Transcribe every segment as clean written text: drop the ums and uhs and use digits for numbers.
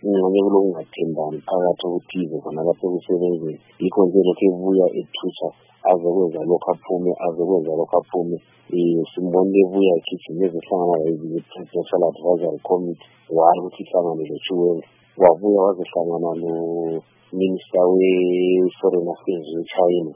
ingxenye kulungathembani phakathi okuthize khona lapho kusebenzeni yikho nje lokho ebuya ethutha azokwenza lokho aphume simbonile ebuya ekhithini ezohlangana le-Presidential Advisory Committee waye ukuthi ihlangane leChiwenga wabuya wazohlangana no-Minister we-Foreign Affairs we-China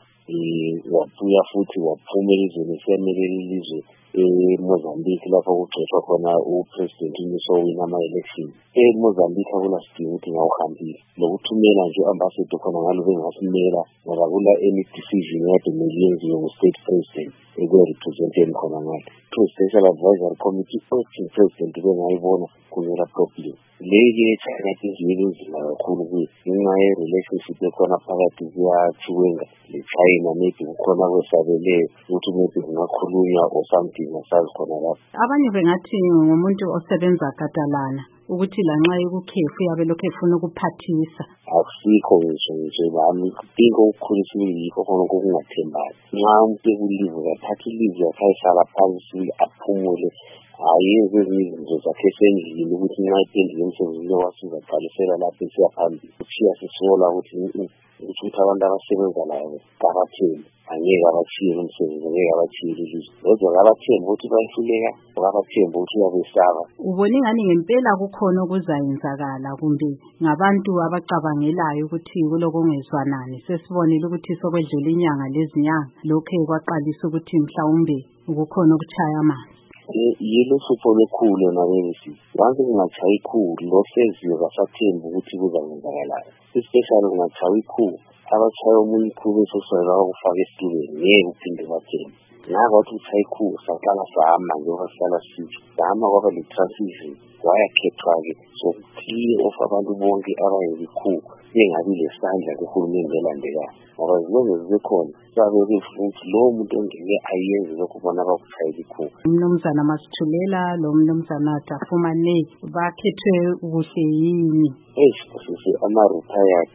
wabuya futhi waphuma elizweni esemelele ilizwe eMozambique lapho kugxothwa khona uPresident Musowina ama-election eMozambique akulasidinga ukuthi ngawuhambile lokuthumela nje ambassador khona ngalo bengasimela ngoba kula any decision yade ngeyenziwe ngu-state president ekwe-representeni khona ngalo Presidential Advisory Committee acting president bengayibona kunela problem leki eChina injini nzima kakhulu kuyo ngenxa ye-relationship ekhona phakathi kuyaChiwenga le-China maybe kukhona kwesabele ukuthi maybe kungakhulunywa or something asazi khona lapho. Abanye bengathi ngumuntu osebenza gadalana ukuthi lanxa ekukhefu yabe lokho efuna ukuphathisa. Akusikho nje bami ingo ukhulisile yikho khona okungathembani. Nxa umuntu ekulivu kathatha ilivu yakayisala phansi aphumule ayenze izinto zakhe esendlini ukuthi nxa iphendule emsebenzini wasuka qalisela lapho esiyaphambili uchiya sisola ukuthi abantu abasebenza labo kabathembi angeke abachiye umsebenzi angeke abachiye ilizwe kodwa kabathembi ukuthi bayihluleka kabathembi ukuthi uyabesaba. Ubona ingani ngempela kukhona okuzayenzakala kumbe ngabantu abacabangelayo ukuthi kuloko ongezwanani sesibonile ukuthi sokwedlula inyanga lezinyanga lokho kwaqalisa ukuthi mhlawumbe ukukhona okuchaya amanzi. Yilo hlupho lekhulu nabelisi once kungachayi ikhulu lo seziyo basathemba ukuthi kuzakwenzakalala especially kungachayi ikhulu abachaya umuntu ikhulu esosayela ukufaka esitulweni ngeke uphinde bathembe ngaba ukuthi uchayi ikhulu saqala sahamba njengoba sihlala sithi sahamba kwaba le-transition wayakhethwa-ke so clear of abantu bonke abayenza ikhulu bengabi lesandla kuhulumende elandekayo ngoba zilonge zibekhona sabe futhi lowo muntu ongeke ayenze lokho bona bakuchayela ikhulu. Umnumzana Masithulela lo mnumzana Dafumane bakhethwe kuhle yini? Sisi ama-retired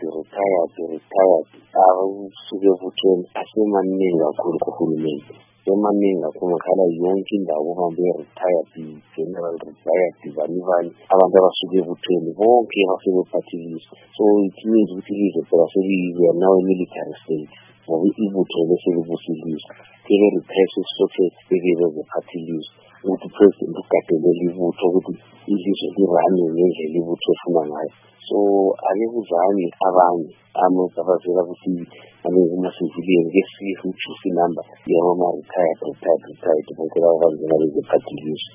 abasuke evuthweni asemaningi kakhulu kuhulumende emaningi kakhulu ngakhala yonke indawo uhambe retired general retired bani abantu abasuke evuthweni bonke basebe-party list so it means ukuthi ilizwe phela we are now a military state ngoba ibutho leselibusilizwe kele-repress isilokhe bekebe ze-party list ukuthi president ugadelela ibutho ukuthi ilizwe lirane ngendlela ibutho efuna ngayo so ake kuzani abanye abazela ukuthi kuma-civilian ke-see ukuthi inamba yama-retired bonke labo banjena beze-party list.